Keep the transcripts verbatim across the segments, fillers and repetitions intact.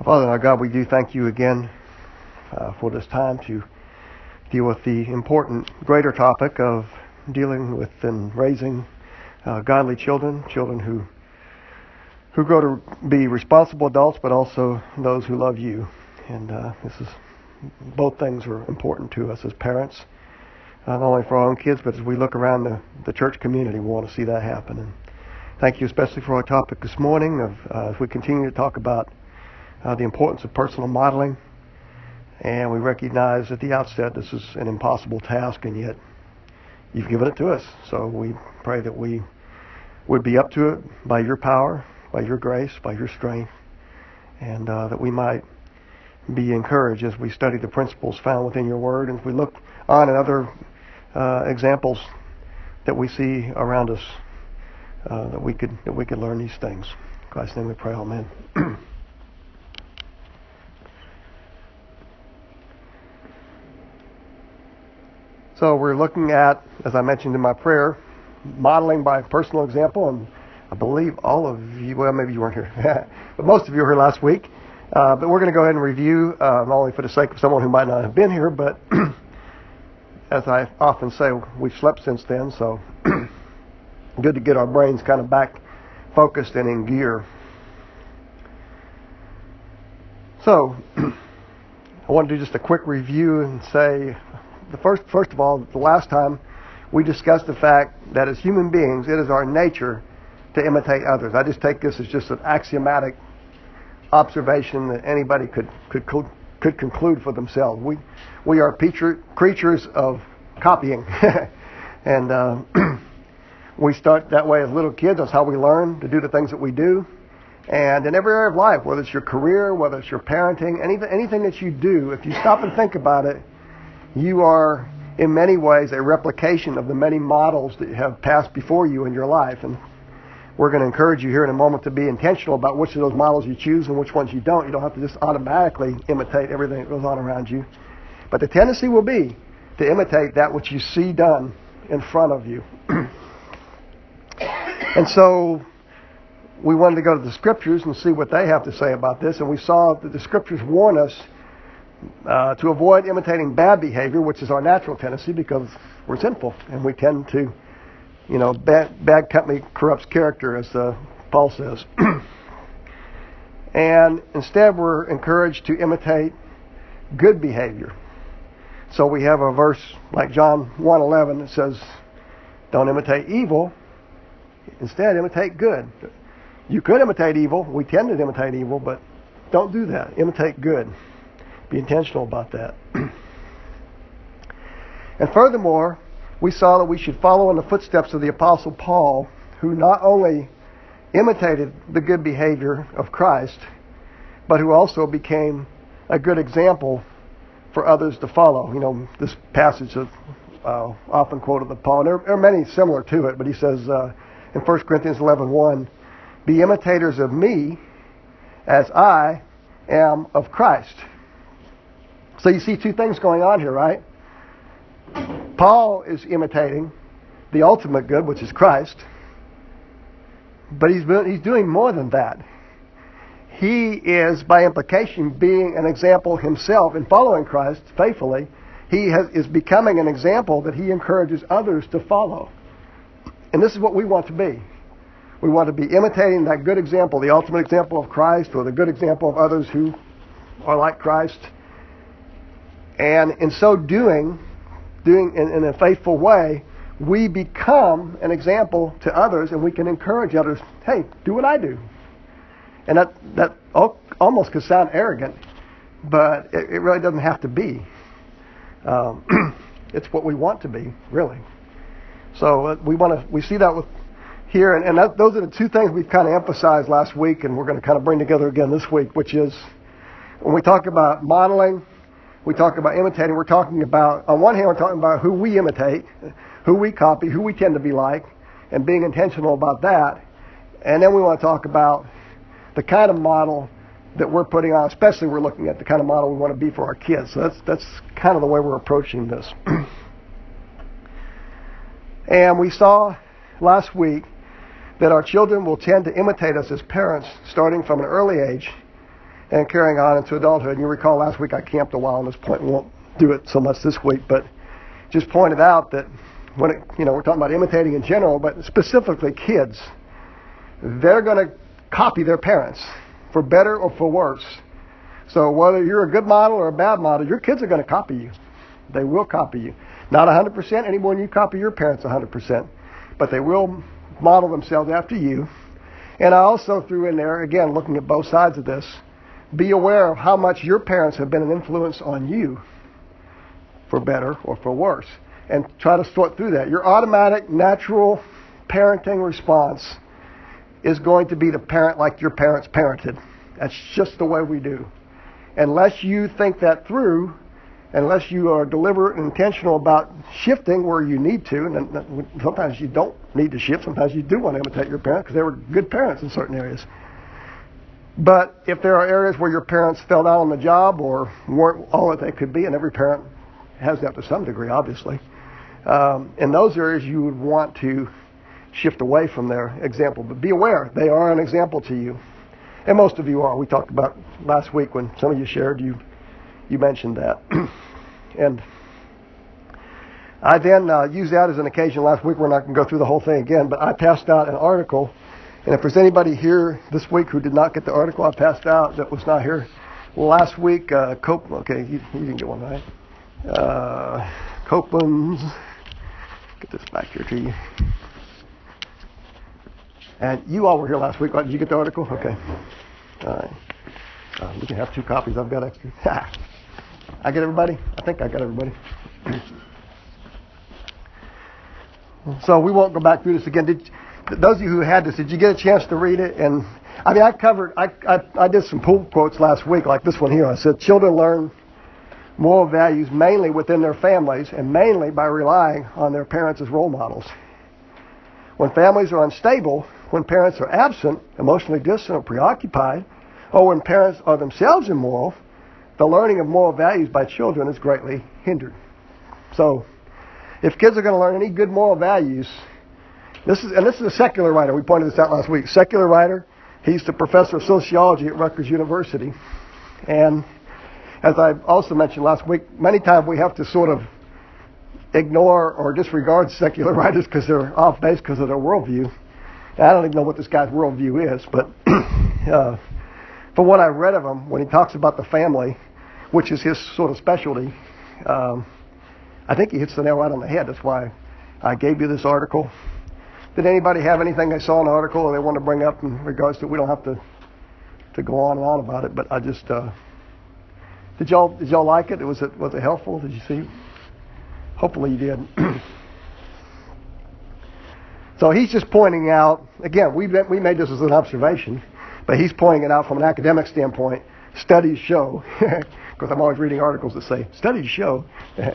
Father, our God, we do thank you again uh, for this time to deal with the important, greater topic of dealing with and raising uh, godly children, children who who grow to be responsible adults, but also those who love you. And uh, this is both things are important to us as parents, not only for our own kids, but as we look around the, the church community, we want to see that happen. And thank you especially for our topic this morning of uh, as we continue to talk about uh, the importance of personal modeling. And we recognize at the outset this is an impossible task, and yet you've given it to us. So we pray that we would be up to it by your power, by your grace, by your strength, and uh, that we might be encouraged as we study the principles found within your word, and as we look on at other uh, examples that we see around us, uh, that we could that we could learn these things. In Christ's name we pray, amen. So we're looking at, as I mentioned in my prayer, modeling by personal example, and I believe all of you, well, maybe you weren't here, but most of you were here last week. Uh, but we're going to go ahead and review, uh, not only for the sake of someone who might not have been here, but as I often say, we've slept since then, so good to get our brains kind of back focused and in gear. So I want to do just a quick review and say, the first, first of all, the last time we discussed the fact that as human beings, it is our nature to imitate others. I just take this as just an axiomatic observation that anybody could could could conclude for themselves. We we are creature, creatures of copying, and uh, we start that way as little kids. That's how we learn to do the things that we do, and in every area of life, whether it's your career, whether it's your parenting, anything anything that you do, if you stop and think about it, you are in many ways a replication of the many models that have passed before you in your life. And we're going to encourage you here in a moment to be intentional about which of those models you choose and which ones you don't. You don't have to just automatically imitate everything that goes on around you. But the tendency will be to imitate that which you see done in front of you. And so we wanted to go to the Scriptures and see what they have to say about this. And we saw that the Scriptures warn us uh, to avoid imitating bad behavior, which is our natural tendency because we're sinful and we tend to You know, bad, bad company corrupts character, as uh, Paul says. And instead, we're encouraged to imitate good behavior. So we have a verse like John one eleven that says, don't imitate evil. Instead, imitate good. You could imitate evil. We tend to imitate evil, but don't do that. Imitate good. Be intentional about that. And furthermore, we saw that we should follow in the footsteps of the Apostle Paul, who not only imitated the good behavior of Christ, but who also became a good example for others to follow. You know, this passage is uh, often quoted of Paul, and there, there are many similar to it, but he says uh, in First Corinthians eleven one, be imitators of me as I am of Christ. So you see two things going on here, right? Paul is imitating the ultimate good, which is Christ, but he's he's doing more than that. He is, by implication, being an example himself in following Christ faithfully. He has, is becoming an example that he encourages others to follow. And this is what we want to be. We want to be imitating that good example, the ultimate example of Christ, or the good example of others who are like Christ. And in so doing, doing in, in a faithful way, we become an example to others, and we can encourage others, hey, do what I do. And that that almost could sound arrogant, but it, it really doesn't have to be. Um, it's what we want to be, really. So uh, we want to we see that with here, and, and that, those are the two things we've kind of emphasized last week, and we're going to kind of bring together again this week, which is when we talk about modeling, we talk about imitating, we're talking about, on one hand, we're talking about who we imitate, who we copy, who we tend to be like, and being intentional about that. And then we want to talk about the kind of model that we're putting on, especially we're looking at the kind of model we want to be for our kids. So that's that's kind of the way we're approaching this. And we saw last week that our children will tend to imitate us as parents starting from an early age, and carrying on into adulthood. And you recall last week I camped a while on this point. We won't do it so much this week, but just pointed out that when it, you know, we're talking about imitating in general, but specifically kids, they're going to copy their parents for better or for worse. So whether you're a good model or a bad model, your kids are going to copy you. They will copy you. Not one hundred percent any more than you copy your parents one hundred percent, but they will model themselves after you. And I also threw in there, again, looking at both sides of this, be aware of how much your parents have been an influence on you, for better or for worse, and try to sort through that. Your automatic, natural parenting response is going to be to parent like your parents parented. That's just the way we do. Unless you think that through, unless you are deliberate and intentional about shifting where you need to, and sometimes you don't need to shift, sometimes you do want to imitate your parents because they were good parents in certain areas. But if there are areas where your parents fell down on the job or weren't all that they could be, and every parent has that to some degree, obviously, um, in those areas you would want to shift away from their example. But be aware, they are an example to you. And most of you are. We talked about last week when some of you shared, you you mentioned that. And I then uh, used that as an occasion last week. We're not going to go through the whole thing again, but I passed out an article. And if there's anybody here this week who did not get the article I passed out that was not here, well, last week, uh, Cope, okay, you, you didn't get one, right? Uh, Copeland's, get this back here to you. And you all were here last week, right? Did you get the article? Okay. All right. Uh, we can have two copies. I've got extra. I get everybody? I think I got everybody. So we won't go back through this again. Did those of you who had this, did you get a chance to read it? And I mean, I covered, I, I, I did some pull quotes last week, like this one here. I said, children learn moral values mainly within their families and mainly by relying on their parents as role models. When families are unstable, when parents are absent, emotionally distant or preoccupied, or when parents are themselves immoral, the learning of moral values by children is greatly hindered. So, if kids are going to learn any good moral values, this is, and this is a secular writer. We pointed this out last week. Secular writer. He's the professor of sociology at Rutgers University. And as I also mentioned last week, many times we have to sort of ignore or disregard secular writers because they're off base because of their worldview. And I don't even know what this guy's worldview is, but uh, from what I've read of him, when he talks about the family, which is his sort of specialty, um, I think he hits the nail right on the head. That's why I gave you this article. Did anybody have anything they saw in the article or they want to bring up in regards to? We don't have to to go on and on about it, but I just uh, did y'all did y'all like it? Was it was it helpful? Did you see? Hopefully you did. So he's just pointing out, again, we we made this as an observation, but he's pointing it out from an academic standpoint. Studies show, because I'm always reading articles that say, studies show.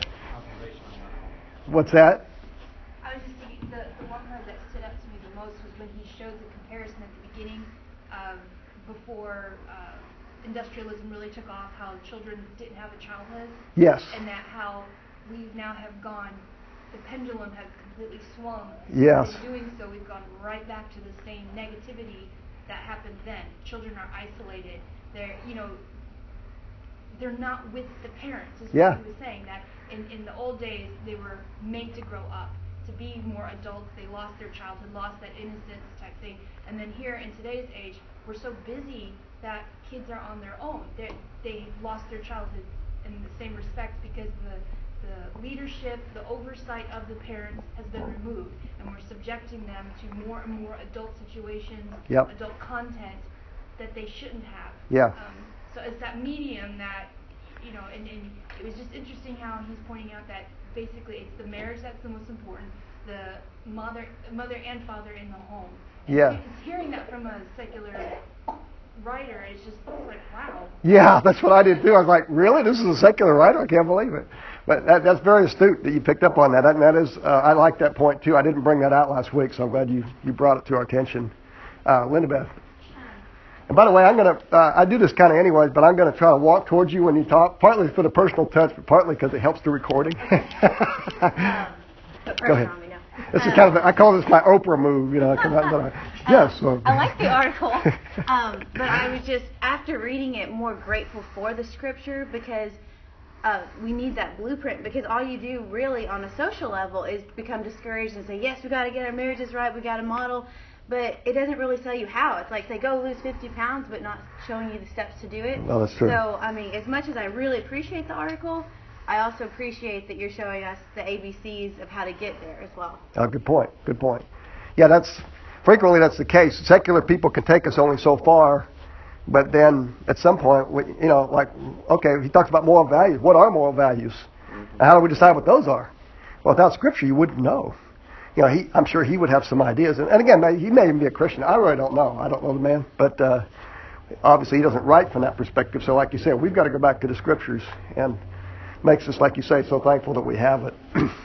What's that? I was just thinking, the, the one part that stood out to me the most was when he showed the comparison at the beginning, um, before uh, industrialism really took off, how children didn't have a childhood. Yes. And that how we now have gone, the pendulum has completely swung. Yes. In doing so, we've gone right back to the same negativity that happened then. Children are isolated. They're, you know, they're not with the parents, is yeah. what he was saying. That in, in the old days, they were made to grow up, to be more adults. They lost their childhood, lost that innocence type thing. And then here in today's age, we're so busy that kids are on their own. They they lost their childhood in the same respect because the the leadership, the oversight of the parents has been removed, and we're subjecting them to more and more adult situations, yep. adult content that they shouldn't have. Yeah. Um, so it's that medium that, you know, and, and it was just interesting how he's pointing out that basically it's the marriage that's the most important, the mother, mother and father in the home. And yeah. It's hearing that from a secular writer is just like, wow. Yeah, that's what I did too. I was like, really? This is a secular writer? I can't believe it. But that, that's very astute that you picked up on that. And that is, uh, I like that point too. I didn't bring that out last week, so I'm glad you, you brought it to our attention. Uh, Linda Beth. And by the way, I'm going to, uh, I do this kind of anyways, but I'm going to try to walk towards you when you talk, partly for the personal touch, but partly because it helps the recording. um, Go ahead. On me now. This is um, kind of, I call this my Oprah move, you know. I, Yes. Um, Well, I like the article, um, but I was just, after reading it, more grateful for the scripture because uh, we need that blueprint. Because all you do really on a social level is become discouraged and say, yes, we got to get our marriages right, we got to model. But it doesn't really tell you how. It's like they go lose fifty pounds, but not showing you the steps to do it. Well, that's true. So, I mean, as much as I really appreciate the article, I also appreciate that you're showing us the A B Cs of how to get there as well. Oh, good point. Good point. Yeah, that's frequently that's the case. Secular people can take us only so far, but then at some point, we, you know, like, okay, he talks about moral values. What are moral values? And how do we decide what those are? Well, without Scripture, you wouldn't know. You know, he, I'm sure he would have some ideas. And, and again, he may even be a Christian. I really don't know. I don't know the man. But uh, obviously he doesn't write from that perspective. So like you said, we've got to go back to the Scriptures. And makes us, like you say, so thankful that we have it.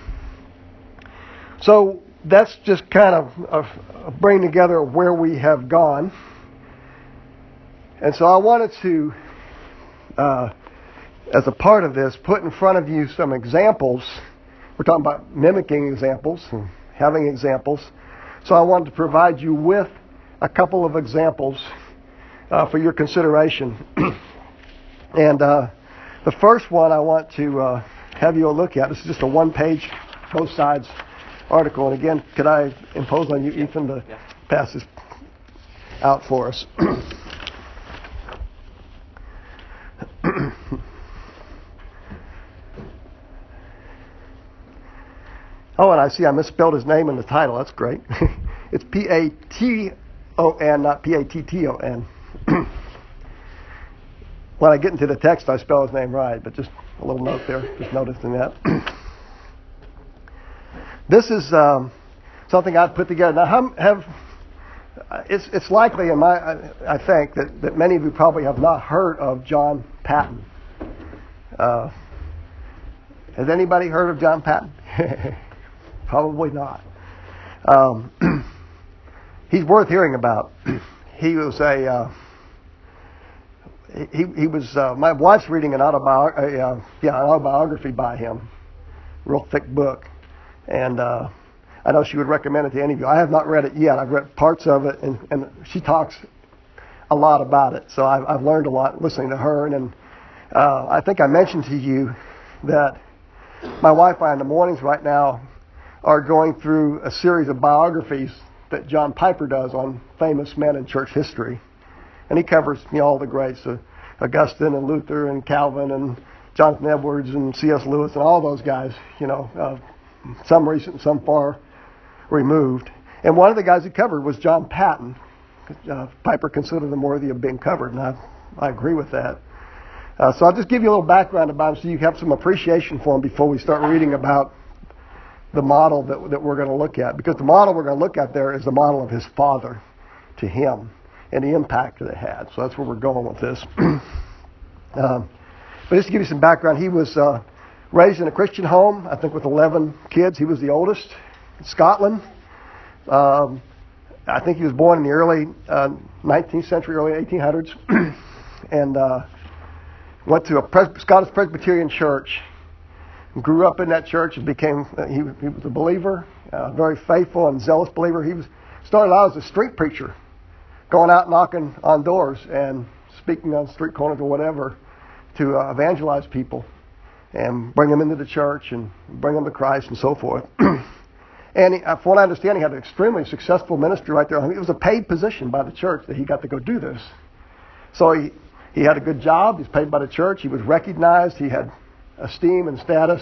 So that's just kind of a, a bring together of where we have gone. And so I wanted to, uh, as a part of this, put in front of you some examples. We're talking about mimicking examples and having examples. So I wanted to provide you with a couple of examples uh, for your consideration. and uh, the first one I want to uh, have you look at, this is just a one-page, both sides article. And again, could I impose on you, yeah. Ethan, to yeah. pass this out for us? Oh, and I see I misspelled his name in the title. That's great. It's P A T O N, not P A T T O N. When I get into the text, I spell his name right, but just a little note there, just noticing that. This is um, something I've put together. Now, have, have it's it's likely, in my I, I think, that, that many of you probably have not heard of John Paton. Uh, has anybody heard of John Paton? Probably not. Um, he's worth hearing about. He was a uh, he he was uh, my wife's reading an autobiography, uh, yeah, an autobiography by him, real thick book, and uh, I know she would recommend it to any of you. I have not read it yet. I've read parts of it, and, and she talks a lot about it. So I've, I've learned a lot listening to her, and, and uh, I think I mentioned to you that my wife and I in the mornings right now are going through a series of biographies that John Piper does on famous men in church history. And he covers, you know, all the greats, uh, Augustine and Luther and Calvin and Jonathan Edwards and C S Lewis and all those guys, you know, uh, some recent, some far removed. And one of the guys he covered was John Paton. Uh, Piper considered him worthy of being covered, and I, I agree with that. Uh, so I'll just give you a little background about him so you have some appreciation for him before we start reading about the model that, that we're going to look at. Because the model we're going to look at there is the model of his father to him and the impact that it had. So that's where we're going with this. um, but just to give you some background, he was uh, raised in a Christian home, I think with eleven kids. He was the oldest in Scotland. Um, I think he was born in the early uh, nineteenth century, early eighteen hundreds. and uh, went to a Pres- Scottish Presbyterian church. Grew up in that church and became, uh, he, he was a believer, uh, very faithful and zealous believer. He was started out as a street preacher, going out knocking on doors and speaking on street corners or whatever to uh, evangelize people and bring them into the church and bring them to Christ and so forth. And he, from what I understand, he had an extremely successful ministry right there. I mean, it was a paid position by the church that he got to go do this. So he, he had a good job. He was paid by the church. He was recognized. He had esteem and status.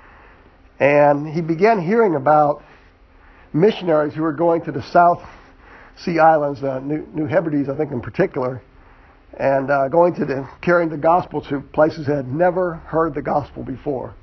And he began hearing about missionaries who were going to the South Sea Islands, uh, New, New Hebrides, I think in particular, and uh, going to the, carrying the gospel to places that had never heard the gospel before.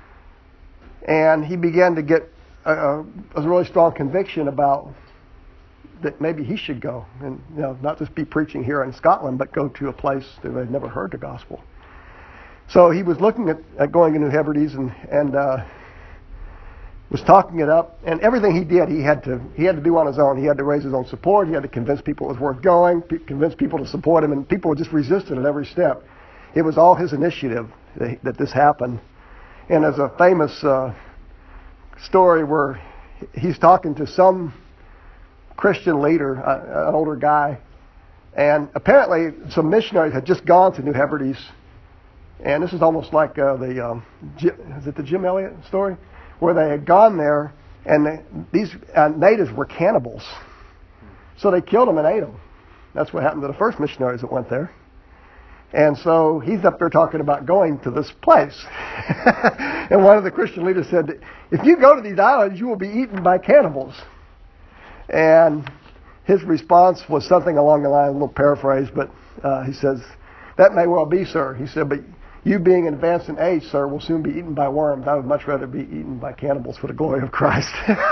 And he began to get a, a really strong conviction about that maybe he should go and, you know, not just be preaching here in Scotland, but go to a place that they'd never heard the gospel. So he was looking at, at going to New Hebrides and, and uh, was talking it up. And everything he did, he had to he had to do on his own. He had to raise his own support. He had to convince people it was worth going, p- convince people to support him, and people just resisted at every step. It was all his initiative that, that this happened. And there's a famous uh, story where he's talking to some Christian leader, uh, an older guy, and apparently some missionaries had just gone to New Hebrides, and this is almost like uh, the um, is it the Jim Elliot story, where they had gone there, and they, these uh, natives were cannibals, so they killed them and ate them. That's what happened to the first missionaries that went there. And so he's up there talking about going to this place. And one of the Christian leaders said, if you go to these islands, you will be eaten by cannibals. And his response was something along the line, a little paraphrase, but uh, he says, that may well be, sir. He said, but you being advanced in age, sir, will soon be eaten by worms. I would much rather be eaten by cannibals for the glory of Christ.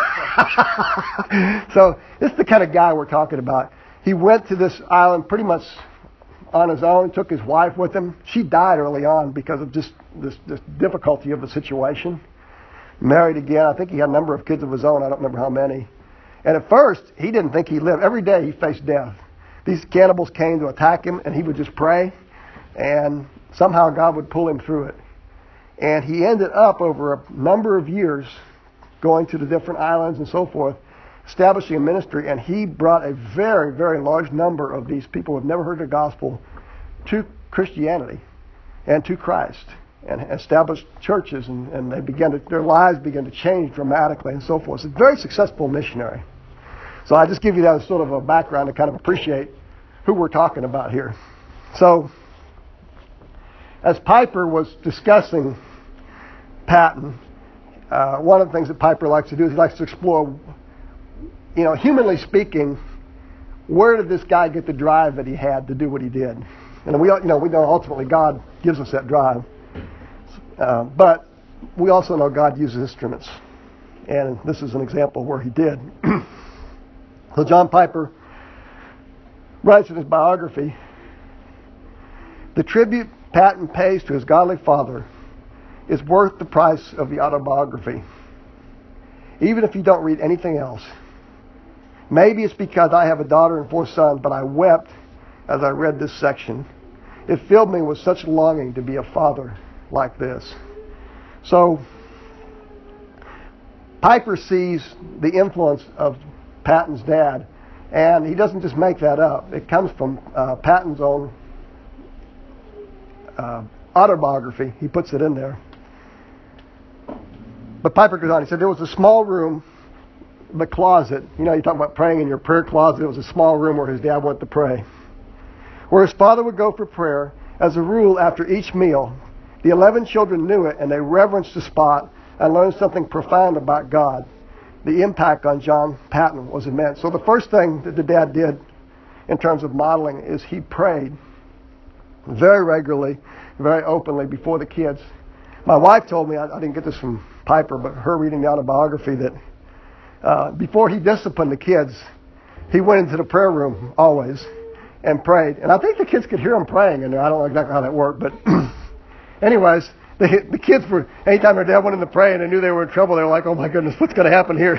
So this is the kind of guy we're talking about. He went to this island pretty much on his own, took his wife with him. She died early on because of just this, this difficulty of the situation. Married again. I think he had a number of kids of his own. I don't remember how many. And at first, he didn't think he'd live. Every day he faced death. These cannibals came to attack him, and he would just pray, and somehow God would pull him through it. And he ended up, over a number of years, going to the different islands and so forth, establishing a ministry, and he brought a very, very large number of these people who have never heard the gospel to Christianity and to Christ, and established churches, and, and they began to, their lives began to change dramatically and so forth. It's a very successful missionary. So I just give you that as sort of a background to kind of appreciate who we're talking about here. So as Piper was discussing Patton, uh, one of the things that Piper likes to do is he likes to explore, you know, humanly speaking, where did this guy get the drive that he had to do what he did? And we, you know, we know ultimately God gives us that drive, uh, but we also know God uses instruments, and this is an example where He did. So John Piper writes in his biography, "The tribute Patton pays to his godly father is worth the price of the autobiography, even if you don't read anything else. Maybe it's because I have a daughter and four sons, but I wept as I read this section. It filled me with such longing to be a father like this." So Piper sees the influence of Patton's dad, and he doesn't just make that up. It comes from uh, Patton's own uh, autobiography. He puts it in there. But Piper goes on. He said there was a small room, the closet. You know, you talk about praying in your prayer closet. It was a small room where his dad went to pray, where his father would go for prayer. As a rule, after each meal, the eleven children knew it, and they reverenced the spot and learned something profound about God. The impact on John Patton was immense. So the first thing that the dad did in terms of modeling is he prayed very regularly, very openly before the kids. My wife told me, I, I didn't get this from Piper, but her reading the autobiography, that uh, before he disciplined the kids, he went into the prayer room always and prayed. And I think the kids could hear him praying in there. I don't know exactly how that worked, but anyways, the, the kids were, anytime their dad went in to pray and they knew they were in trouble, they were like, "Oh my goodness, what's going to happen here?"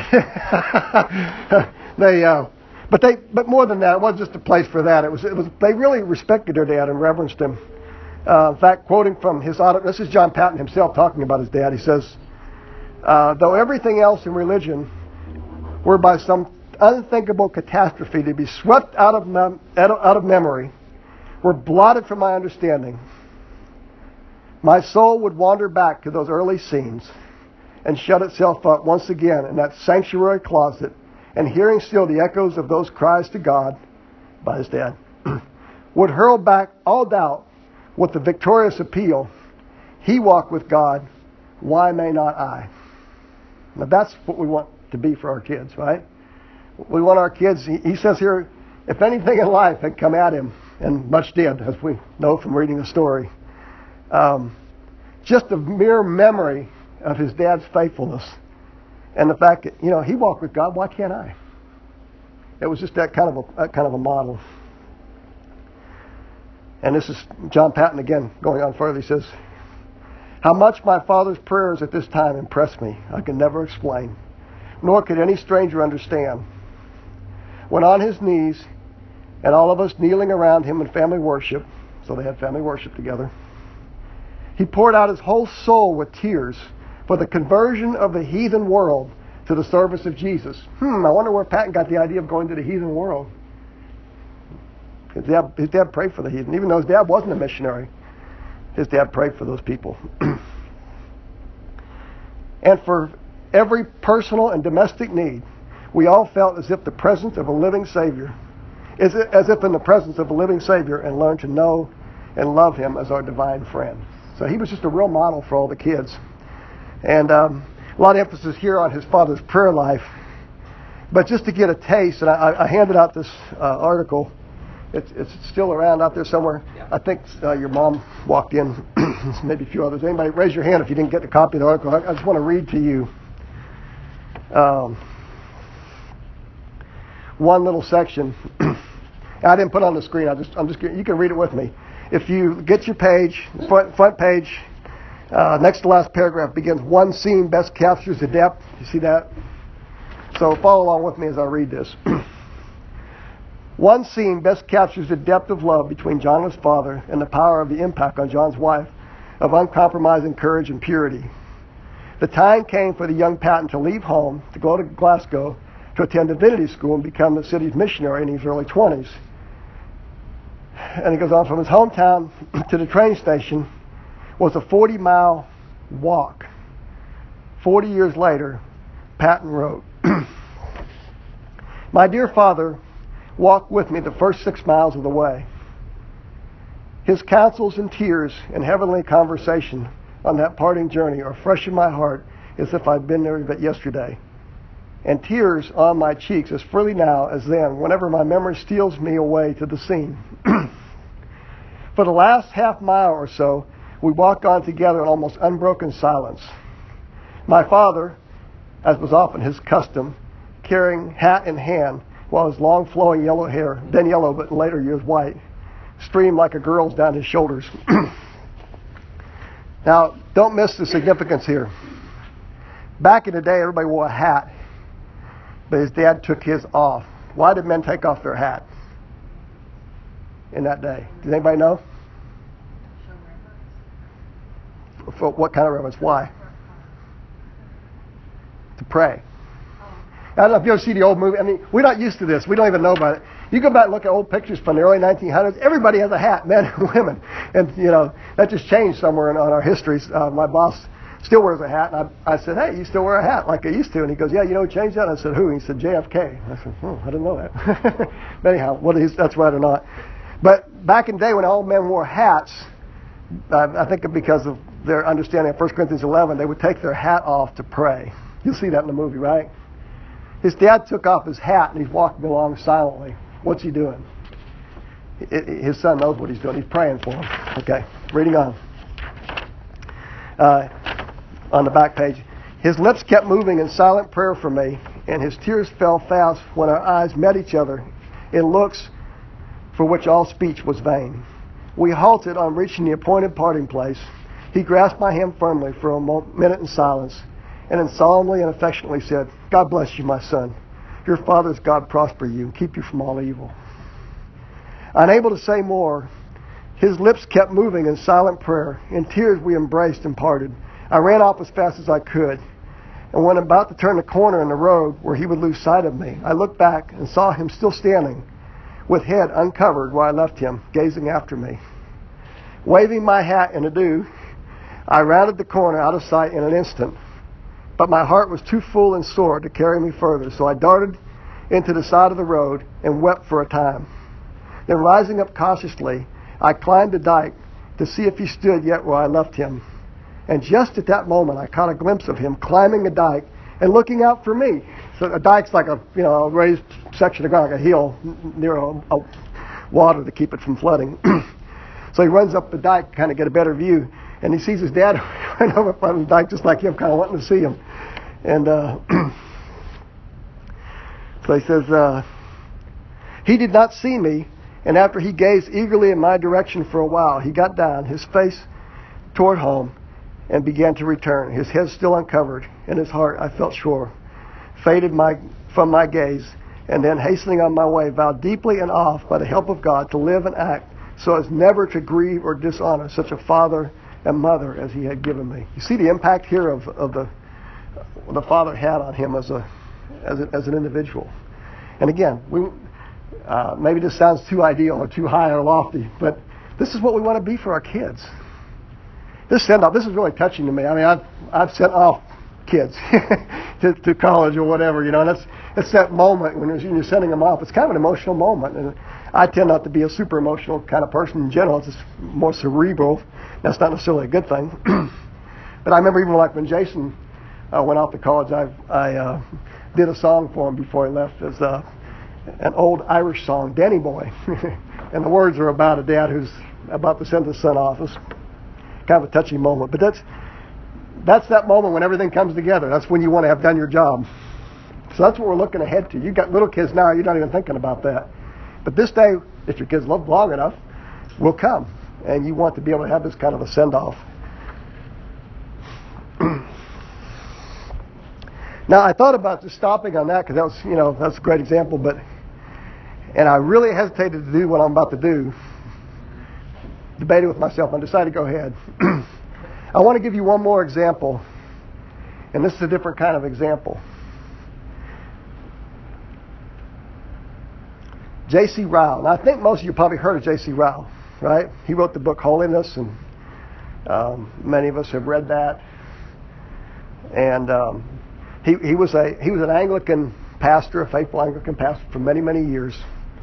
they, uh, but they, but more than that, it wasn't just a place for that. It was, it was. They really respected their dad and reverenced him. Uh, in fact, quoting from his auto, this is John Patton himself talking about his dad. He says, uh, "Though everything else in religion were by some unthinkable catastrophe to be swept out of mem- out of memory, were blotted from my understanding, my soul would wander back to those early scenes and shut itself up once again in that sanctuary closet, and hearing still the echoes of those cries to God by his dad, would hurl back all doubt with the victorious appeal, 'He walked with God, why may not I?'" Now that's what we want to be for our kids, right? We want our kids, he, he says here, if anything in life had come at him, and much did, as we know from reading the story, um, just a mere memory of his dad's faithfulness and the fact that, you know, he walked with God, why can't I? It was just that kind of a, that kind of a model. And this is John Patton again going on further. He says, "How much my father's prayers at this time impressed me, I can never explain, nor could any stranger understand. When on his knees, and all of us kneeling around him in family worship," so they had family worship together, "he poured out his whole soul with tears for the conversion of the heathen world to to the service of Jesus. Hmm, I wonder where Patton got the idea of going to the heathen world. His dad, his dad prayed for the heathen. Even though his dad wasn't a missionary, his dad prayed for those people. And for every personal and domestic need, we all felt as if the presence of a living Savior, as if in the presence of a living Savior, and learned to know and love Him as our divine friend. So he was just a real model for all the kids. And um, a lot of emphasis here on his father's prayer life. But just to get a taste, and I, I handed out this uh, article. It's, it's still around out there somewhere. Yeah. I think uh, your mom walked in, maybe a few others. Anybody, raise your hand if you didn't get a copy of the article. I, I just want to read to you um, one little section. I didn't put it on the screen. I just, I'm just. You can read it with me. If you get your page, front, front page, uh, next to last paragraph begins, one scene best captures the depth. You see that? So follow along with me as I read this. One scene best captures the depth of love between John and his father and the power of the impact on John's wife of uncompromising courage and purity. The time came for the young Patton to leave home, to go to Glasgow, to attend divinity school and become the city's missionary in his early twenties. And he goes on, from his hometown to the train station was a forty-mile walk. Forty years later, Patton wrote, "My dear father walked with me the first six miles of the way. His counsels and tears and heavenly conversation on that parting journey are fresh in my heart as if I'd been there but yesterday. And tears on my cheeks as freely now as then, whenever my memory steals me away to the scene. For the last half mile or so, we walked on together in almost unbroken silence. My father, as was often his custom, carrying hat in hand, while his long flowing yellow hair, then yellow but in later years white, streamed like a girl's down his shoulders." Now, don't miss the significance here. Back in the day, everybody wore a hat, but his dad took his off. Why did men take off their hat in that day? Does anybody know? For what kind of reverence? Why? To pray. I don't know if you ever see the old movie. I mean, we're not used to this. We don't even know about it. You go back and look at old pictures from the early nineteen hundreds. Everybody has a hat, men and women. And, you know, that just changed somewhere in, on our histories. Uh, my boss still wears a hat. And I, I said, "Hey, you still wear a hat like I used to?" And he goes, "Yeah, you know who changed that?" I said, "Who?" He said, "J F K. I said, "Oh, I didn't know that." But anyhow, whether he's, that's right or not. But back in the day when all men wore hats, uh, I think because of their understanding of First Corinthians eleven, they would take their hat off to pray. You'll see that in the movie, right? His dad took off his hat and he's walking along silently. What's he doing? His son knows what he's doing. He's praying for him. Okay, reading on. Uh, on the back page. His lips kept moving in silent prayer for me, and his tears fell fast when our eyes met each other in looks for which all speech was vain. We halted on reaching the appointed parting place. He grasped my hand firmly for a minute in silence, and then solemnly and affectionately said, "God bless you, my son. Your father's God prosper you and keep you from all evil." Unable to say more, his lips kept moving in silent prayer. In tears we embraced and parted. I ran off as fast as I could, and when about to turn the corner in the road where he would lose sight of me, I looked back and saw him still standing, with head uncovered where I left him, gazing after me. Waving my hat in adieu, I rounded the corner out of sight in an instant. But my heart was too full and sore to carry me further, so I darted into the side of the road and wept for a time. Then rising up cautiously, I climbed the dike to see if he stood yet where I left him. And just at that moment, I caught a glimpse of him climbing a dike and looking out for me. So a dike's like a you know a raised section of ground, like a hill near a, a water to keep it from flooding. So he runs up the dike to kind of get a better view. And he sees his dad right over front of the dike, just like him, kind of wanting to see him. And uh, so he says, uh, he did not see me, and after he gazed eagerly in my direction for a while, he got down, his face toward home, and began to return, his head still uncovered, and his heart, I felt sure, faded my, from my gaze, and then hastening on my way, vowed deeply and oft, by the help of God, to live and act so as never to grieve or dishonor such a father and mother as he had given me. You see the impact here of, of the the Father had on him as a as, a, as an individual. And again, we uh, maybe this sounds too ideal or too high or lofty, but this is what we want to be for our kids. This send off, this is really touching to me. I mean, I've I've sent off kids to, to college or whatever, you know, and that's it's that moment when you're, you're sending them off. It's kind of an emotional moment, and I tend not to be a super emotional kind of person in general. It's just more cerebral. That's not necessarily a good thing. But I remember even like when Jason uh, went off to college, I I uh, did a song for him before he left. It's uh, an old Irish song, Danny Boy, and the words are about a dad who's about to send his son off. It's kind of a touching moment, but that's that's that moment when everything comes together. That's when you want to have done your job. So that's what we're looking ahead to. You've got little kids now, you're not even thinking about that. But this day, if your kids live long enough, will come. And you want to be able to have this kind of a send-off. Now, I thought about just stopping on that because that was, you know, that's a great example. But and I really hesitated to do what I'm about to do. Debated with myself. I decided to go ahead. I want to give you one more example. And this is a different kind of example. J C Ryle. Now, I think most of you probably heard of J C Ryle, right? He wrote the book Holiness, and um, many of us have read that. And um, he he was a he was an Anglican pastor, a faithful Anglican pastor for many many years.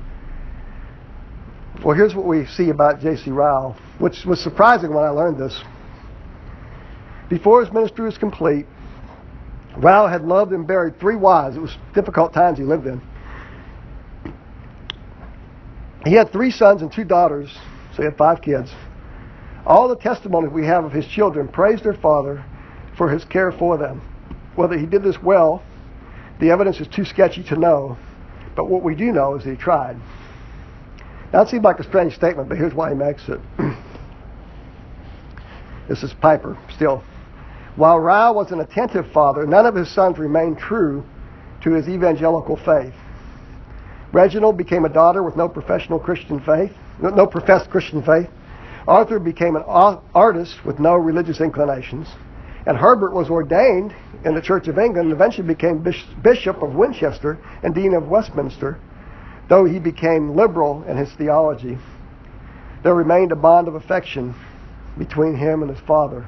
Well, here's what we see about J C Ryle, which was surprising when I learned this. Before his ministry was complete, Ryle had loved and buried three wives. It was difficult times he lived in. He had three sons and two daughters, so he had five kids. All the testimonies we have of his children praise their father for his care for them. Whether he did this well, the evidence is too sketchy to know, but what we do know is he tried. Now, it seems like a strange statement, but here's why he makes it. This is Piper, still. While Ryle was an attentive father, none of his sons remained true to his evangelical faith. Reginald became a daughter with no professional Christian faith, no, no professed Christian faith. Arthur became an artist with no religious inclinations. And Herbert was ordained in the Church of England and eventually became Bishop of Winchester and Dean of Westminster. Though he became liberal in his theology, there remained a bond of affection between him and his father.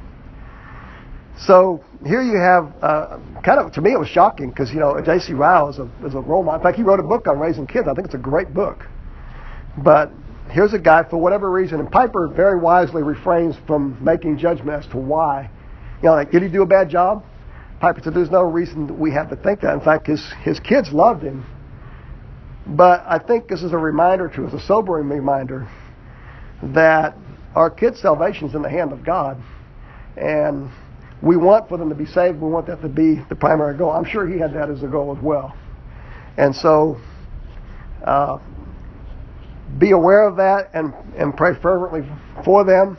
So here you have, uh, kind of, to me it was shocking because, you know, J C Ryle is a, is a role model. In fact, he wrote a book on raising kids. I think it's a great book. But here's a guy, for whatever reason, and Piper very wisely refrains from making judgment as to why. You know, like, did he do a bad job? Piper said there's no reason that we have to think that. In fact, his, his kids loved him. But I think this is a reminder to us, a sobering reminder, that our kids' salvation is in the hand of God. And we want for them to be saved. We want that to be the primary goal. I'm sure he had that as a goal as well. And so uh, be aware of that and, and pray fervently for them.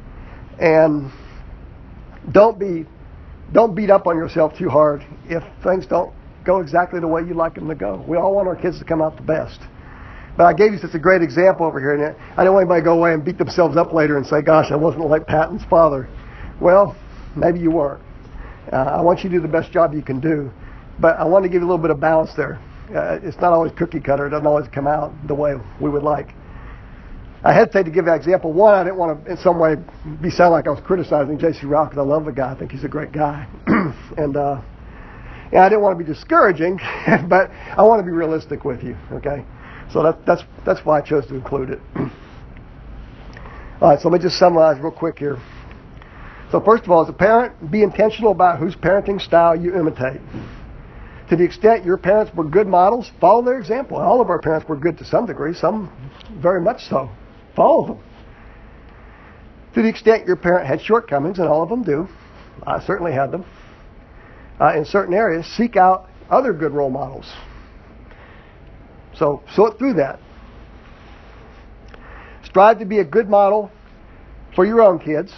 And don't be don't beat up on yourself too hard if things don't go exactly the way you like them to go. We all want our kids to come out the best. But I gave you such a great example over here. And I don't want anybody to go away and beat themselves up later and say, gosh, I wasn't like Patton's father. Well, maybe you weren't. Uh, I want you to do the best job you can do. But I want to give you a little bit of balance there. Uh, it's not always cookie cutter. It doesn't always come out the way we would like. I hesitate to give that example. One, I didn't want to in some way be sound like I was criticizing J C Ryle because I love the guy. I think he's a great guy. and uh, yeah, I didn't want to be discouraging, but I want to be realistic with you. Okay, so that, that's that's why I chose to include it. All right, so let me just summarize real quick here. So first of all, as a parent, be intentional about whose parenting style you imitate. To the extent your parents were good models, follow their example. All of our parents were good to some degree, some very much so. Follow them. To the extent your parent had shortcomings, and all of them do, I certainly had them, uh, in certain areas, seek out other good role models. So sort through that. Strive to be a good model for your own kids.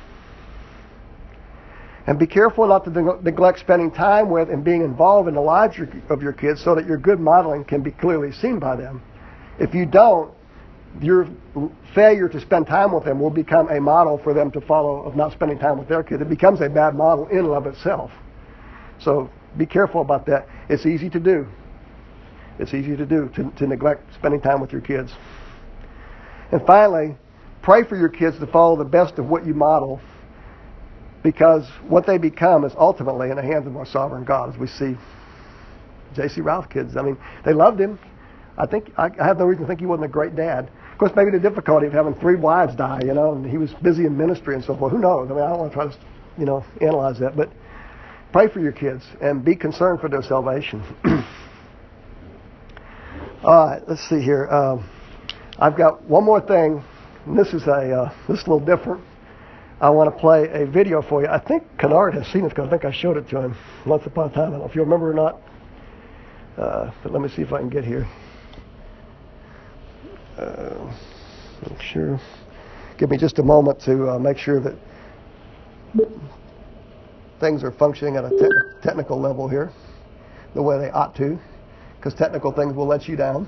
And be careful not to neglect spending time with and being involved in the lives of your kids so that your good modeling can be clearly seen by them. If you don't, your failure to spend time with them will become a model for them to follow of not spending time with their kids. It becomes a bad model in and of itself. So be careful about that. It's easy to do. It's easy to do, to, to neglect spending time with your kids. And finally, pray for your kids to follow the best of what you model, because what they become is ultimately in the hands of our sovereign God, as we see J C Ralph kids. I mean, they loved him. I think I, I have no reason to think he wasn't a great dad. Of course, maybe the difficulty of having three wives die, you know, and he was busy in ministry and so forth. Who knows? I mean, I don't want to try to, you know, analyze that. But pray for your kids and be concerned for their salvation. All right, let's see here. Um, I've got one more thing, and this is a uh, this is a little different. I want to play a video for you. I think Kennard has seen it because I think I showed it to him once upon a time. I don't know if you remember or not, uh, but let me see if I can get here. Uh, make sure. Give me just a moment to uh, make sure that things are functioning at a te- technical level here, the way they ought to, because technical things will let you down.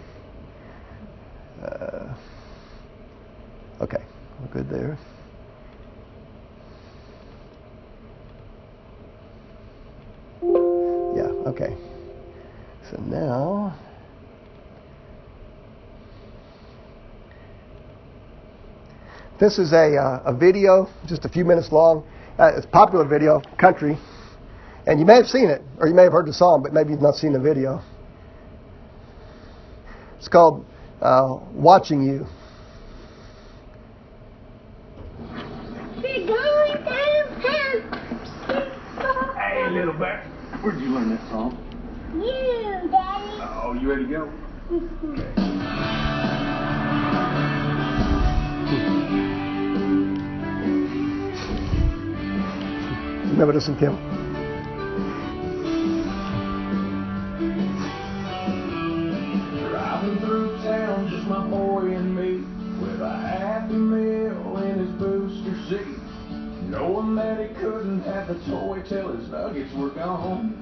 Uh, okay, we're good there. Yeah, okay. So now, this is a uh, a video, just a few minutes long. Uh, it's a popular video, country, and you may have seen it, or you may have heard the song, but maybe you've not seen the video. It's called uh, "Watching You." Hey, little bear. Where'd you learn that song? You, Daddy. Oh, you ready to go? Okay. Remember this one, Tim? Driving through town, just my boy and me, with a Happy Meal in his booster seat, knowing that he couldn't have the toy till his nuggets were gone.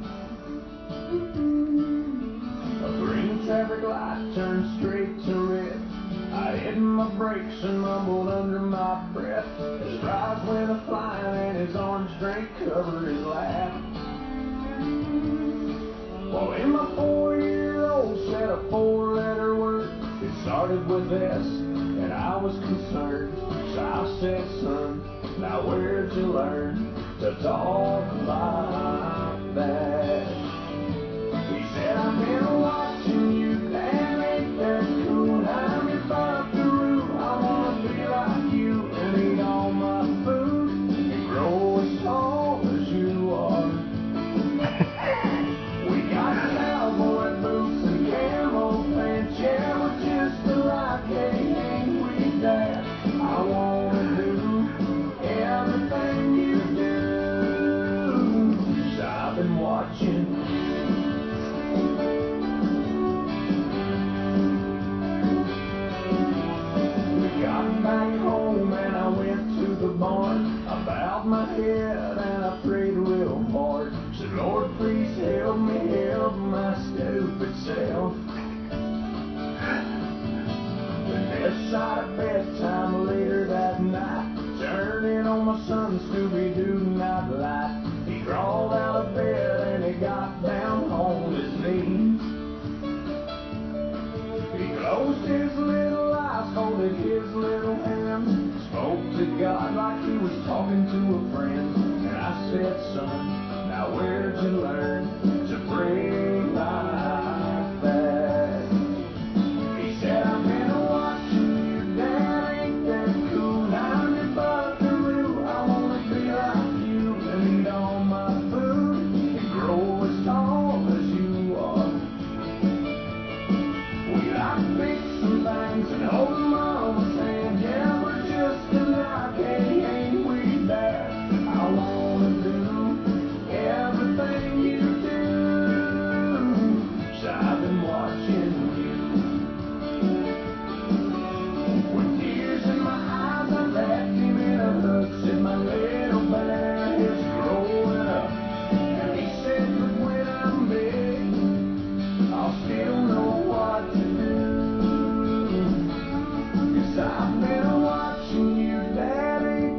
A green traffic light turned straight to red. I hit my brakes and mumbled under my breath. His fries went a-flying and his orange drink covered his lap. Well, in my four-year-old said a four-letter word. It started with S, and I was concerned. So I said, son, now where'd you learn to talk like that? He said, I've been watching you, Dad, ain't that cool? I'm your buckaroo, I wanna be like you and eat all my food and grow as tall as you are. We got cowboy boots and camo pants, yeah, we're just alike, hey, ain't we, Dad? I wanna do everything you do, 'cause I've been watching. Got back home and I went to the barn. I bowed my head and I prayed real hard. Said, Lord, please help me help my stupid self. Then beside bedtime later that night, turning on my son's Scooby-Doo nightlight. He crawled out of bed and he got down on his knees. He closed his little eyes, folded his little hands, spoke to God like he was talking to a friend. And I said, son, now where'd you learn to pray like that? He said, I've been watching you, Dad, ain't that cool? I'm your buckaroo, I wanna be like you and eat all my food and grow as tall as you are. We like fixing things and holding Mama's hand. Yeah, we're just alike, hey, ain't we, Dad? I wanna do everything you do, 'cause I've been watching you. With tears in my eyes, I wrapped him in a hug. Said, my little bear is growing up. And he said, but when I'm big, I'll still know what to do. 'Cause I've been watching you, Dad, ain't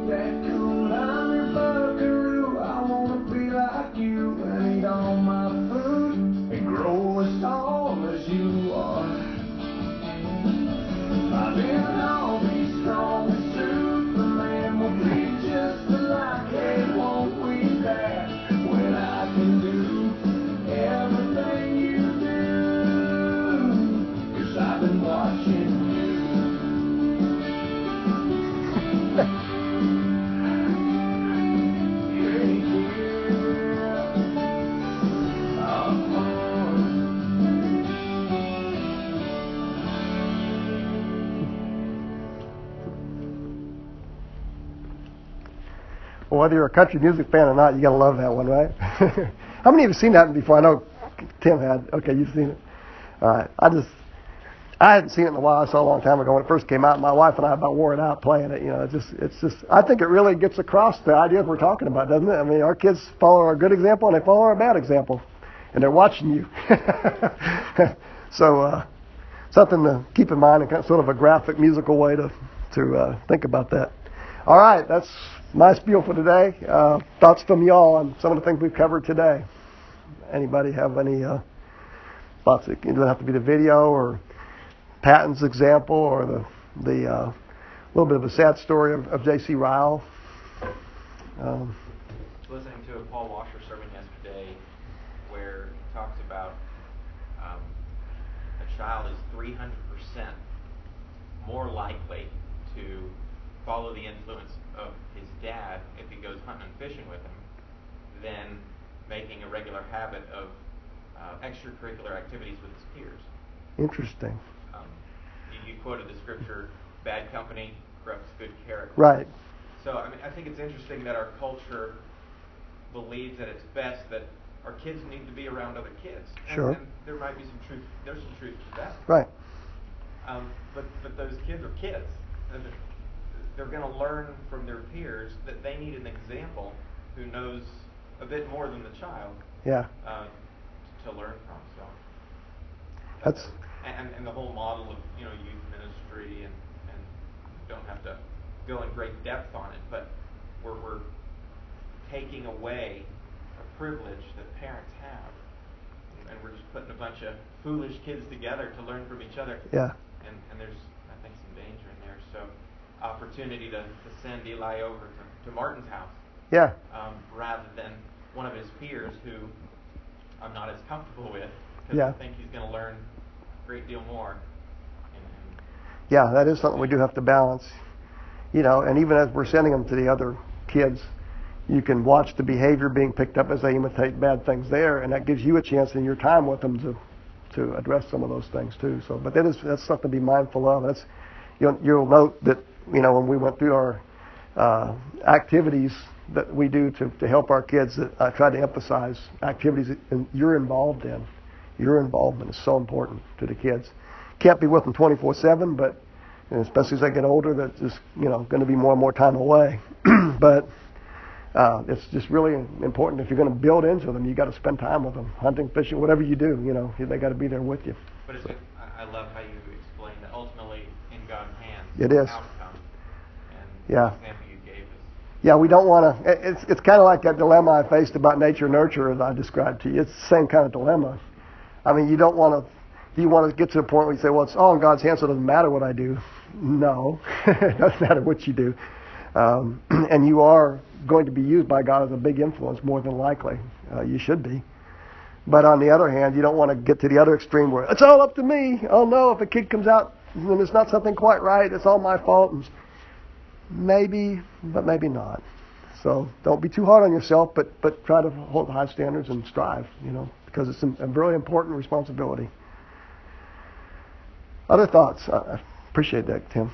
Well, whether you're a country music fan or not, you gotta love that one, right? How many of you have seen that before? I know Tim had. Okay, you've seen it. All right. I just, I hadn't seen it in a while. I saw it a long time ago when it first came out. My wife and I about wore it out playing it. You know, it's just, it's just. I think it really gets across the ideas we're talking about, doesn't it? I mean, our kids follow our good example and they follow our bad example, and they're watching you. so, uh, something to keep in mind, and kind of sort of a graphic, musical way to to uh, think about that. All right, that's my spiel for today. Uh, thoughts from y'all on some of the things we've covered today. Anybody have any uh, thoughts? It doesn't have to be the video or Patton's example or the the uh, little bit of a sad story of, of J C Ryle. Um, Listening to a Paul Washer sermon yesterday where he talks about um, a child is three hundred percent more likely to follow the influence of his dad if he goes hunting and fishing with him than making a regular habit of uh, extracurricular activities with his peers. Interesting. Um, you, you quoted the scripture, bad company corrupts good character. Right. So I mean, I think it's interesting that our culture believes at its best that our kids need to be around other kids. And, Sure. and there might be some truth. There's some truth to that. Right. Um, but but those kids are kids, and they're going to learn from their peers that they need an example who knows a bit more than the child. Yeah. Uh, to learn from. So That's. and and the whole model of you know youth ministry and and don't have to go in great depth on it, but we're we're taking away a privilege that parents have, and we're just putting a bunch of foolish kids together to learn from each other. Yeah. And and there's I think some danger in there. So opportunity to, to send Eli over to, to Martin's house. Yeah. Um, rather than one of his peers who I'm not as comfortable with because Yeah. I think he's going to learn a great deal more. And, and Yeah, that is something we do have to balance. You know, and even as we're sending them to the other kids, you can watch the behavior being picked up as they imitate bad things there, and that gives you a chance in your time with them to to address some of those things too. So, but that is that's something to be mindful of. That's you'll, you'll note that you know when we went through our uh, activities that we do to, to help our kids, that I try to emphasize activities that you're involved in. Your involvement is so important to the kids. Can't be with them twenty-four seven, but and especially as they get older, that's just you know going to be more and more time away. But uh, it's just really important. If you're going to build into them, you got to spend time with them, hunting, fishing, whatever you do. You know, they got to be there with you. But it's, So. it, I love how you explain that ultimately in God's hands. It is. Outcome. And Yeah. the example you gave is. Yeah, we don't want to. It's it's kind of like that dilemma I faced about nature nurture as I described to you. It's the same kind of dilemma. I mean, you don't want to. Do you want to get to a point where you say, well, it's all in God's hands, so it doesn't matter what I do? No, it doesn't matter what you do. Um, and you are going to be used by God as a big influence, more than likely. Uh, you should be. But on the other hand, you don't want to get to the other extreme where it's all up to me. Oh no, if a kid comes out and it's not something quite right, it's all my fault. And maybe, but maybe not. So don't be too hard on yourself, but but try to hold high standards and strive, you know, because it's a really important responsibility. Other thoughts? I appreciate that, Tim.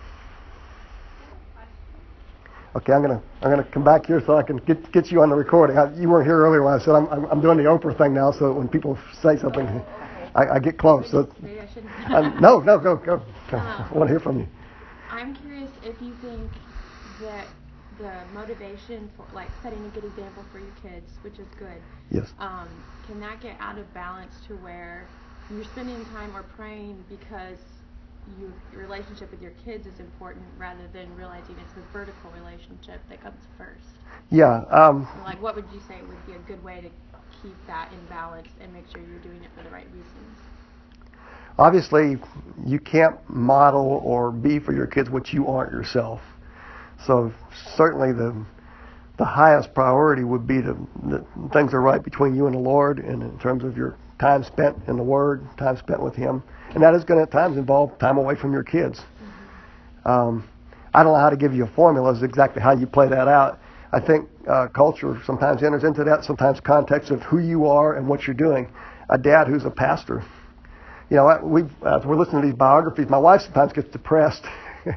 Okay, I'm gonna I'm gonna come back here so I can get get you on the recording. I, you weren't here earlier when I said I'm I'm, I'm doing the Oprah thing now, so that when people say something, I, I get close. So Maybe I shouldn't. um, no, no, go go. go. Um, I want to hear from you. I'm curious if you think that the motivation for like setting a good example for your kids, which is good. Yes. Um, can that get out of balance to where you're spending time or praying because you, your relationship with your kids is important rather than realizing it's a vertical relationship that comes first? Yeah. Um, So like, what would you say would be a good way to keep that in balance and make sure you're doing it for the right reasons? Obviously, you can't model or be for your kids what you aren't yourself. So certainly the the highest priority would be to that things are right between you and the Lord, and in terms of your time spent in the Word, time spent with Him, and that is going to at times involve time away from your kids. Mm-hmm. Um, I don't know how to give you a formula as exactly how you play that out. I think uh, culture sometimes enters into that, sometimes context of who you are and what you're doing. A dad who's a pastor. You know, we uh, we're listening to these biographies. My wife sometimes gets depressed.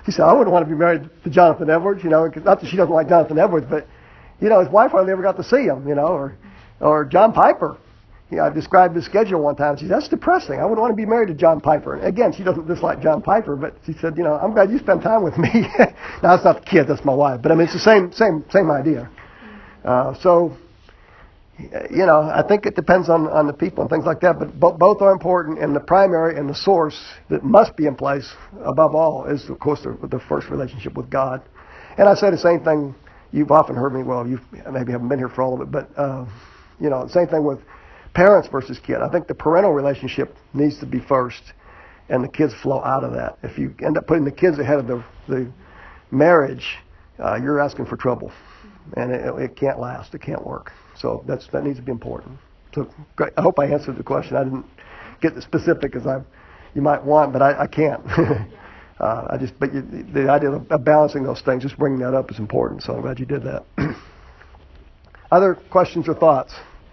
She said, I wouldn't want to be married to Jonathan Edwards, you know, 'cause not that she doesn't like Jonathan Edwards, but, you know, his wife hardly ever got to see him, you know, or, or John Piper. You know, I described his schedule one time. She said, that's depressing. I wouldn't want to be married to John Piper. And again, she doesn't dislike John Piper, but she said, you know, I'm glad you spend time with me. Now, that's not the kid, that's my wife. But, I mean, it's the same same, same idea. Uh, so, you know, I think it depends on, on the people and things like that. But bo- both are important. And the primary and the source that must be in place, above all, is, of course, the, the first relationship with God. And I say the same thing. You've often heard me, well, you maybe haven't been here for all of it, but, uh, you know, same thing with parents versus kid. I think the parental relationship needs to be first, and the kids flow out of that. If you end up putting the kids ahead of the, the marriage, uh, you're asking for trouble, and it, it can't last. It can't work. So that's that needs to be important. So great. I hope I answered the question. I didn't get as specific as I you might want, but I, I can't. uh, I just but you, the idea of balancing those things, just bringing that up is important. So I'm glad you did that. Other questions or thoughts?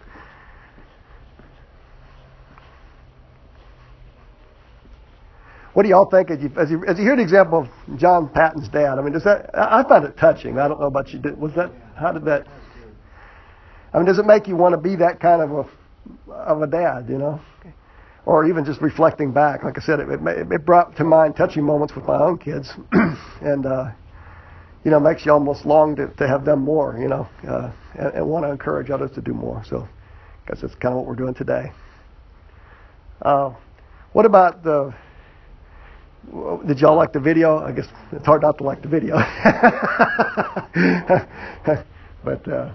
What do y'all think as you, as you as you hear the example of John Patton's dad? I mean, does that? I I find it touching. I don't know about you. Did, was that? How did that? I mean, does it make you want to be that kind of a of a dad? You know, or even just reflecting back. Like I said, it it, it brought to mind touching moments with my own kids, and uh, you know, makes you almost long to, to have done more. You know, uh, and, and want to encourage others to do more. So, I guess that's kind of what we're doing today. Uh, what about the? Did y'all like the video? I guess it's hard not to like the video. But uh,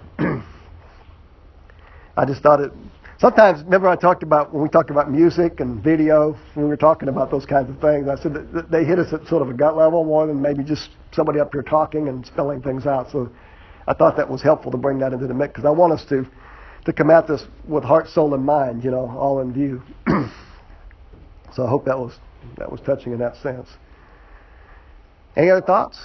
I just thought it... Sometimes, remember I talked about, when we talked about music and video, when we were talking about those kinds of things, I said that they hit us at sort of a gut level more than maybe just somebody up here talking and spelling things out. So I thought that was helpful to bring that into the mix, because I want us to, to come at this with heart, soul, and mind, you know, all in view. So I hope that was... That was touching in that sense. Any other thoughts?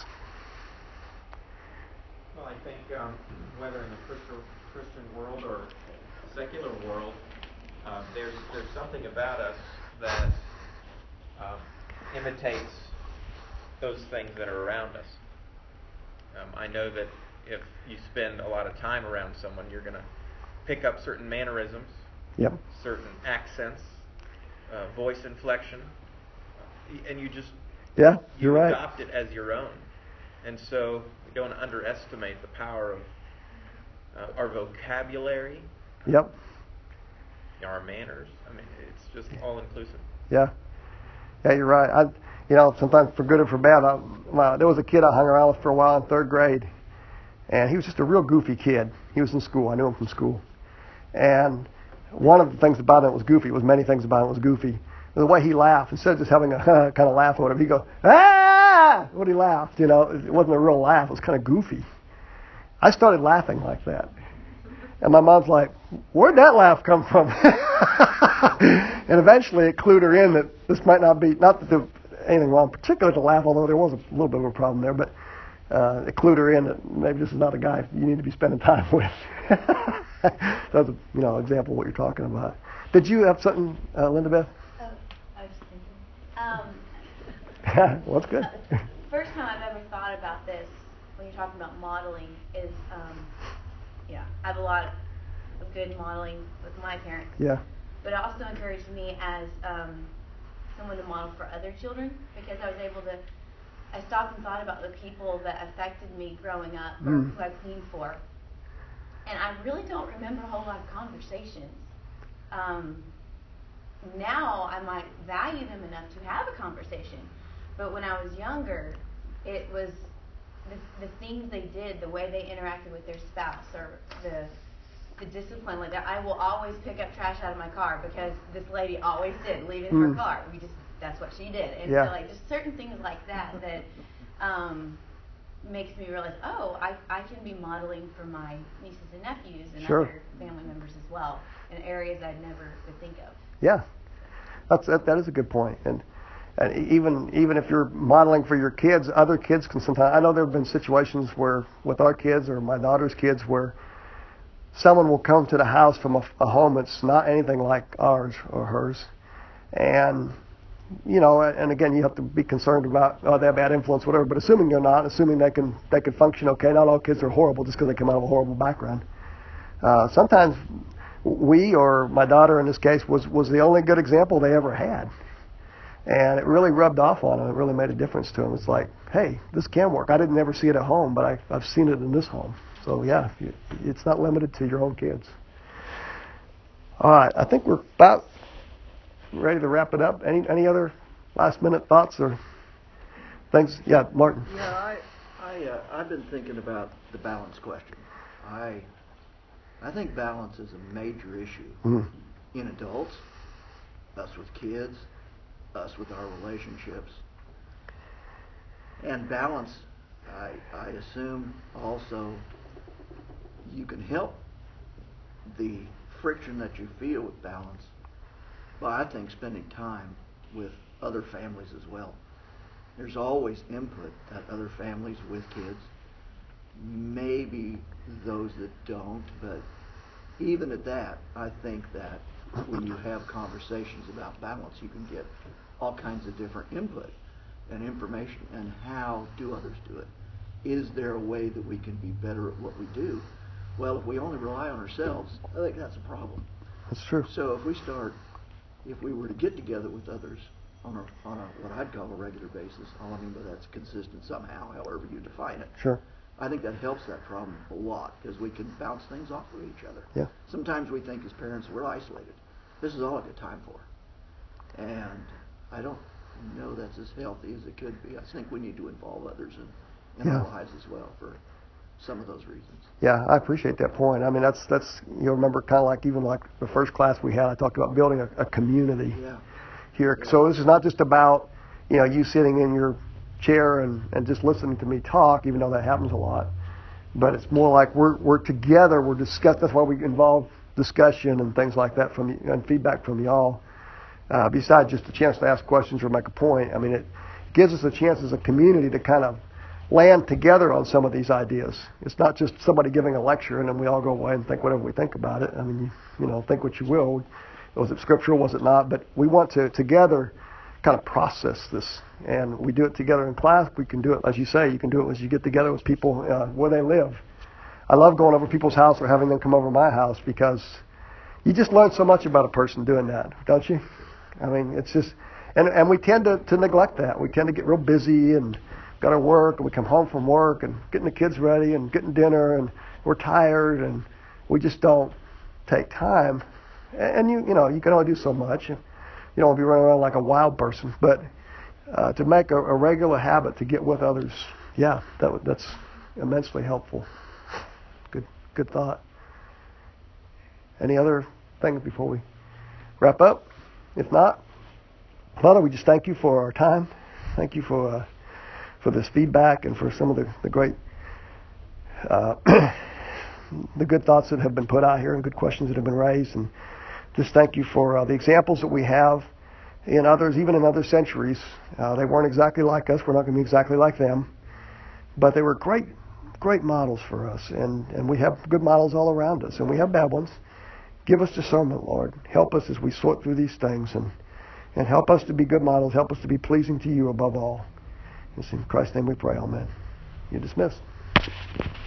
Well, I think um, whether in the Christian, Christian world or secular world, uh, there's there's something about us that um, imitates those things that are around us. Um, I know that if you spend a lot of time around someone, you're going to pick up certain mannerisms, yep. certain accents, uh, voice inflection. And you just yeah, you you're adopt right. it as your own. And so we don't underestimate the power of uh, our vocabulary, yep, our manners. I mean, it's just all inclusive. Yeah, yeah, you're right. I, you know, sometimes for good or for bad. I, my, there was a kid I hung around with for a while in third grade, and he was just a real goofy kid. He was in school. I knew him from school, and one of the things about him that was goofy. It was many things about him was goofy. The way he laughed, instead of just having a kind of laugh or whatever, he'd go, ah! When he laughed, you know, it wasn't a real laugh. It was kind of goofy. I started laughing like that. And my mom's like, where'd that laugh come from? And eventually it clued her in that this might not be, not that there was anything wrong particularly to laugh, although there was a little bit of a problem there, but uh, it clued her in that maybe this is not a guy you need to be spending time with. That's a, you know, example of what you're talking about. Did you have something, uh, Linda Beth? Um, well, that's good. First time I've ever thought about this when you're talking about modeling is, um, yeah, I have a lot of good modeling with my parents. Yeah. But it also encouraged me as um, someone to model for other children, because I was able to, I stopped and thought about the people that affected me growing up, or Mm. who I cleaned for. And I really don't remember a whole lot of conversations. Um, Now I might value them enough to have a conversation, but when I was younger, it was the, the things they did, the way they interacted with their spouse, or the the discipline. Like that, I will always pick up trash out of my car because this lady always did, leaving Mm. her car. We just that's what she did, and Yeah. so like just certain things like that that um, makes me realize, oh, I I can be modeling for my nieces and nephews and Sure. other family members as well in areas I'd never would think of. Yeah, that's that, that is a good point. And and even even if you're modeling for your kids, other kids can sometimes. I know there have been situations where with our kids or my daughter's kids where someone will come to the house from a, a home that's not anything like ours or hers, and you know, and again, you have to be concerned about, oh, they have bad influence, whatever, but assuming they're not, assuming they can they can function okay, not all kids are horrible just because they come out of a horrible background. Uh, sometimes we, or my daughter in this case, was, was the only good example they ever had. And it really rubbed off on them. It really made a difference to them. It's like, hey, this can work. I didn't ever see it at home, but I, I've seen it in this home. So, yeah, it's not limited to your own kids. All right, I think we're about ready to wrap it up. Any any other last-minute thoughts or things? Yeah, Martin. Yeah, I, I, uh, I've been thinking about the balance question. I, I think balance is a major issue Mm-hmm. in adults, us with kids, us with our relationships. And balance, I, I assume also you can help the friction that you feel with balance by, I think, spending time with other families as well. There's always input that other families with kids, maybe those that don't, but even at that, I think that when you have conversations about balance, you can get all kinds of different input and information. And how do others do it? Is there a way that we can be better at what we do? Well, if we only rely on ourselves, I think that's a problem. That's true. So if we start, if we were to get together with others on a, on a what I'd call a regular basis, all I mean by that's consistent somehow, however you define it. Sure. I think that helps that problem a lot because we can bounce things off of each other. Yeah. Sometimes we think as parents we're isolated. This is all I've got time for. And I don't know that's as healthy as it could be. I think we need to involve others in, in Yeah. our lives as well for some of those reasons. Yeah, I appreciate that point. I mean, that's, that's you remember kind of like even like the first class we had, I talked about building a, a community Yeah. here. Yeah. So this is not just about, you know, you sitting in your chair and, and just listening to me talk, even though that happens a lot. But it's more like we're we're together, we're discuss. That's why we involve discussion and things like that from you, and feedback from y'all. Uh, besides just a chance to ask questions or make a point, I mean, it gives us a chance as a community to kind of land together on some of these ideas. It's not just somebody giving a lecture and then we all go away and think whatever we think about it. I mean, you, you know, think what you will. Was it scriptural? Was it not? But we want to together kind of process this, and we do it together in class. We can do it, as you say, you can do it as you get together with people uh, where they live. I love going over people's house or having them come over my house because you just learn so much about a person doing that, don't you? I mean, it's just, and and we tend to, to neglect that. We tend to get real busy and got to work, and we come home from work and getting the kids ready and getting dinner, and we're tired, and we just don't take time. And you you know, you can only do so much. You don't want to be running around like a wild person, but uh, to make a, a regular habit to get with others, yeah, that that's immensely helpful. Good good thought. Any other things before we wrap up? If not, Father, we just thank you for our time. Thank you for uh, for this feedback and for some of the, the great, uh, the good thoughts that have been put out here and good questions that have been raised. And just thank you for uh, the examples that we have in others, even in other centuries. Uh, they weren't exactly like us. We're not going to be exactly like them. But they were great, great models for us. And, and we have good models all around us. And we have bad ones. Give us discernment, Lord. Help us as we sort through these things. And, and help us to be good models. Help us to be pleasing to you above all. It's in Christ's name we pray. Amen. You're dismissed.